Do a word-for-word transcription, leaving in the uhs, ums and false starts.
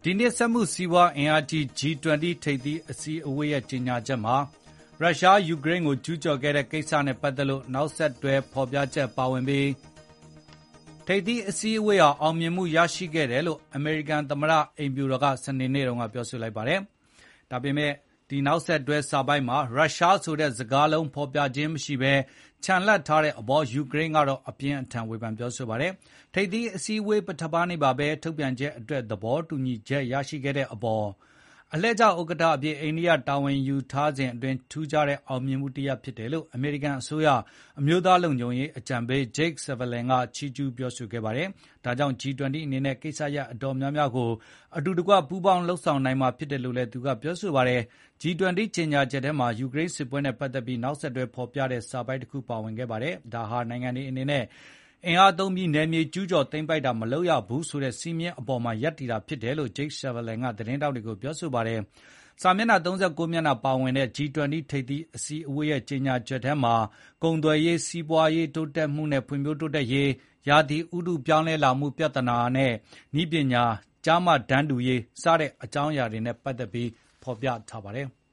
ဒီနှစ်စက်မှုစီးပွားအင်အားကြီး ဂျီ ၂၀ ထိပ်သီးအစည်းအဝေးရဲ့ကြေညာချက်မှာရုရှားယူကရိန်းကိုကျူးကျော်ခဲ့တဲ့ကိစ္စနဲ့ပတ်သက်လို့နောက်ဆက်တွဲဖော်ပြချက်ပါဝင်ပြီးထိပ်သီးအစည်းအဝေးဟာအောင်မြင်မှုရရှိခဲ့တယ်လို့အမေရိကန်သမ္မတအိမ်ဖြူတော်ကစနေနေ့တုန်းကပြောဆိုလိုက်ပါတယ်။ဒါပေမဲ့ဒီနောက်ဆက်တွဲစာပိုက်မှာရုရှားဆိုတဲ့စကားလုံးဖော်ပြခြင်းမရှိဘဲချန်လှပ်ထားတဲ့အပေါ်ယူကရိန်းကတော့အပြင်းအထန်ဝေဖန်ပြောဆိုပါတယ်။ထိပ်သီးအစည်းအဝေးပထမနေ့ပါပဲထုတ်ပြန်ချက်အတွက်သဘောတူညီချက်ရရှိခဲ့တဲ့အပေါ်အလှည့်ကျဥက္ကဋ္ဌအဖြစ်အိန္ဒိယတာဝန်ယူထားစဉ်အတွင်းထူးခြားတဲ့အောင်မြင်မှုတစ်ရပ်ဖြစ်တယ်လို့အမေရိကန်အစိုးရအမျိုးသားလုံခြုံရေးအကြံပေး Jake Sullivan ကချီးကျူးပြောဆိုခဲ့ပါတယ်။ဒါကြောင့် ဂျီ ၂၀ အနေနဲ့ကိစ္စရပ်အတော်များများကိုအတူတကွပူးပေါင်းလှုပ်ဆောင်နိုင်မှာဖြစ်တယ်လို့လည်းသူကပြောဆိုပါတယ်။ ဂျီ ၂၀ ကြေညာချက်ထဲမှာယူကရိန်းစစ်ပွဲနဲ့ပတ်သက်ပြီးနောက်ဆက်တွဲဖော်ပြတဲ့စာပိုဒ်တစ်ခုပါဝင်ခဲ့ပါတယ်။ဒါဟာနိုင်ငံတွေအနေနဲ့အင်အားသုံးပြီးနယ်မြေကျူးကျော်သိမ်းပိုက်တာမလုပ်ရဘူးဆိုတဲ့စည်းမျဉ်းအပေါ်မှာရပ်တည်တာဖြစ်တယ်လို့ Jake Sullivan ကသတင်းထောက်တွေကိုပြောဆိုပါတယ်။စာမျက်နှာသုံးဆယ့်ကိုမျက်နှာပါဝင်တဲ့ ဂျီ ၂၀ ထိပ်သီးအစည်းအဝေးရဲ့ကြေညာချက်ထဲမှာကုန်သွယ်ရေး၊စီးပွားရေးတိုးတက်မှုနဲ့ဖွံ့ဖြိုးတိုးတက်ရေး၊ရာသီဥတုပြောင်းလဲလာမှုပြဿနာနဲ့နည်းပညာ၊ကျားမတန်းတူရေးစတဲ့အကြောင်းအရာတွေနဲ့ပတ်သက်ပြီးဖော်ပြထားပါတယ်။